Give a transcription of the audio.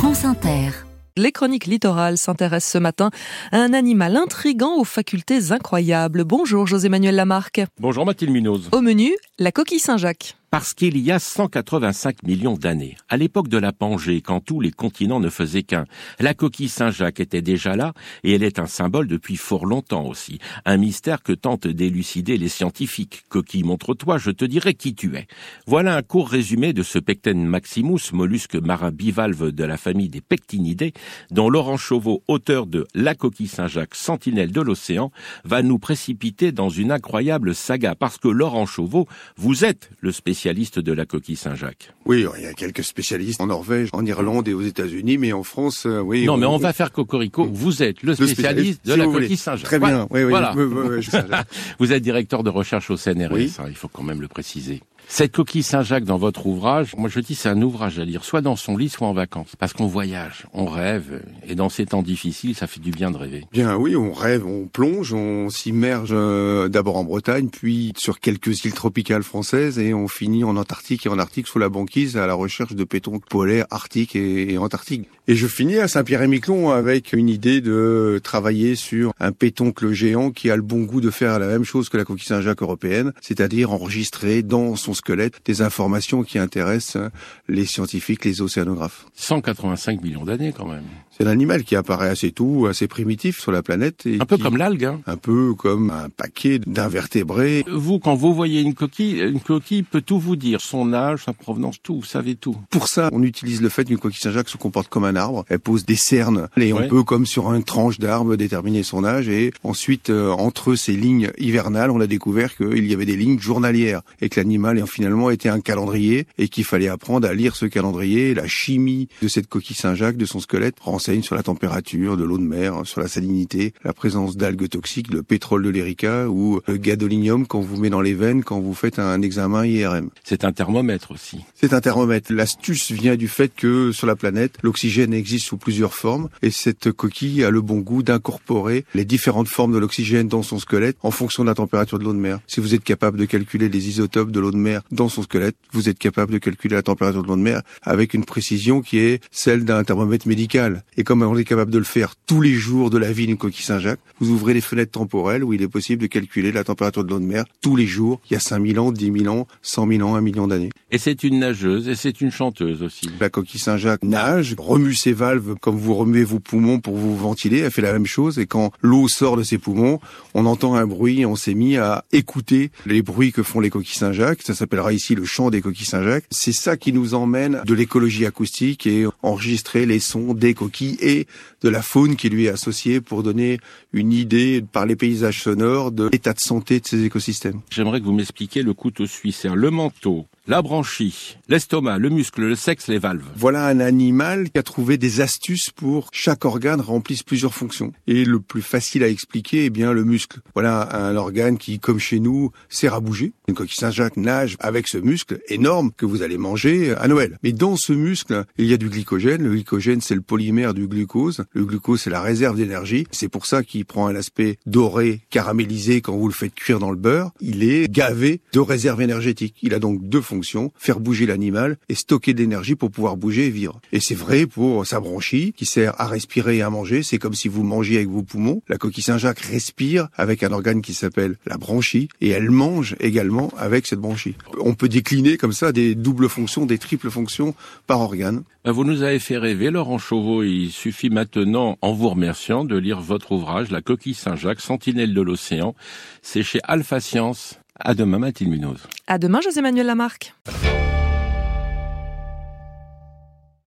France Inter. Les chroniques littorales s'intéressent ce matin à un animal intriguant aux facultés incroyables. Bonjour José-Manuel Lamarque. Bonjour Mathilde Munoz. Au menu, la coquille Saint-Jacques. Parce qu'il y a 185 millions d'années, à l'époque de la Pangée, quand tous les continents ne faisaient qu'un, la coquille Saint-Jacques était déjà là, et elle est un symbole depuis fort longtemps aussi. Un mystère que tentent d'élucider les scientifiques. Coquille, montre-toi, je te dirai qui tu es. Voilà un court résumé de ce Pecten maximus, mollusque marin bivalve de la famille des pectinidés, dont Laurent Chauveau, auteur de La coquille Saint-Jacques, sentinelle de l'océan, va nous précipiter dans une incroyable saga. Parce que Laurent Chauveau, vous êtes le spécialiste de la coquille Saint-Jacques. Oui, il y a quelques spécialistes en Norvège, en Irlande et aux États-Unis, mais en France, oui. Non, mais on va faire cocorico. Vous êtes le spécialiste de la coquille Saint-Jacques. Très bien. Oui, voilà. Oui, Vous êtes directeur de recherche au CNRS, oui. Il faut quand même le préciser. Cette coquille Saint-Jacques dans votre ouvrage, moi je dis c'est un ouvrage à lire, soit dans son lit, soit en vacances. Parce qu'on voyage, on rêve, et dans ces temps difficiles, ça fait du bien de rêver. Bien oui, on rêve, on plonge, on s'immerge d'abord en Bretagne, puis sur quelques îles tropicales françaises, et on finit en Antarctique et en Arctique sous la banquise à la recherche de pétoncles polaires arctiques et antarctiques. Et je finis à Saint-Pierre-et-Miquelon avec une idée de travailler sur un pétoncle géant qui a le bon goût de faire la même chose que la coquille Saint-Jacques européenne, c'est-à-dire enregistrer dans son squelette des informations qui intéressent les scientifiques, les océanographes. 185 millions d'années quand même. C'est un animal qui apparaît assez tôt, assez primitif sur la planète. Et un peu comme l'algue, hein. Un peu comme un paquet d'invertébrés. Vous, quand vous voyez une coquille peut tout vous dire. Son âge, sa provenance, tout, vous savez tout. Pour ça, on utilise le fait qu'une coquille Saint-Jacques se comporte comme un arbre. Elle pose des cernes. Et on peut, comme sur une tranche d'arbre, déterminer son âge. Et ensuite, entre ces lignes hivernales, on a découvert qu'il y avait des lignes journalières. Et que l'animal, finalement, était un calendrier. Et qu'il fallait apprendre à lire ce calendrier. La chimie de cette coquille Saint-Jacques, de son squelette, renseigne sur la température de l'eau de mer, sur la salinité, la présence d'algues toxiques, le pétrole de l'Erica ou le gadolinium qu'on vous met dans les veines quand vous faites un examen IRM. C'est un thermomètre aussi. C'est un thermomètre. L'astuce vient du fait que sur la planète, l'oxygène existe sous plusieurs formes et cette coquille a le bon goût d'incorporer les différentes formes de l'oxygène dans son squelette en fonction de la température de l'eau de mer. Si vous êtes capable de calculer les isotopes de l'eau de mer dans son squelette, vous êtes capable de calculer la température de l'eau de mer avec une précision qui est celle d'un thermomètre médical. Et comme on est capable de le faire tous les jours de la vie d'une coquille Saint-Jacques, vous ouvrez les fenêtres temporelles où il est possible de calculer la température de l'eau de mer tous les jours, il y a 5000 ans, 10 000 ans, 100 000 ans, 1 million d'années. Et c'est une nageuse et c'est une chanteuse aussi. La coquille Saint-Jacques nage, remue ses valves comme vous remuez vos poumons pour vous ventiler, elle fait la même chose et quand l'eau sort de ses poumons, on entend un bruit et on s'est mis à écouter les bruits que font les coquilles Saint-Jacques. Ça s'appellera ici le chant des coquilles Saint-Jacques. C'est ça qui nous emmène de l'écologie acoustique et enregistrer les sons des coquilles et de la faune qui lui est associée pour donner une idée par les paysages sonores de l'état de santé de ces écosystèmes. J'aimerais que vous m'expliquiez le couteau suisse, le manteau, la branchie, l'estomac, le muscle, le sexe, les valves. Voilà un animal qui a trouvé des astuces pour chaque organe remplisse plusieurs fonctions. Et le plus facile à expliquer, le muscle. Voilà un organe qui, comme chez nous, sert à bouger. Une coquille Saint-Jacques nage avec ce muscle énorme que vous allez manger à Noël. Mais dans ce muscle, il y a du glycogène. Le glycogène, c'est le polymère du glucose. Le glucose, c'est la réserve d'énergie. C'est pour ça qu'il prend un aspect doré, caramélisé quand vous le faites cuire dans le beurre. Il est gavé de réserves énergétiques. Il a donc deux fonctions, faire bouger l'animal et stocker de l'énergie pour pouvoir bouger et vivre. Et c'est vrai pour sa branchie qui sert à respirer et à manger. C'est comme si vous mangiez avec vos poumons. La coquille Saint-Jacques respire avec un organe qui s'appelle la branchie et elle mange également avec cette branchie. On peut décliner comme ça des doubles fonctions, des triples fonctions par organe. Vous nous avez fait rêver, Laurent Chauveau. Il suffit maintenant, en vous remerciant, de lire votre ouvrage, La coquille Saint-Jacques, sentinelle de l'océan. C'est chez Alpha Science. À demain, Mathilde Munoz. À demain, José-Manuel Lamarque.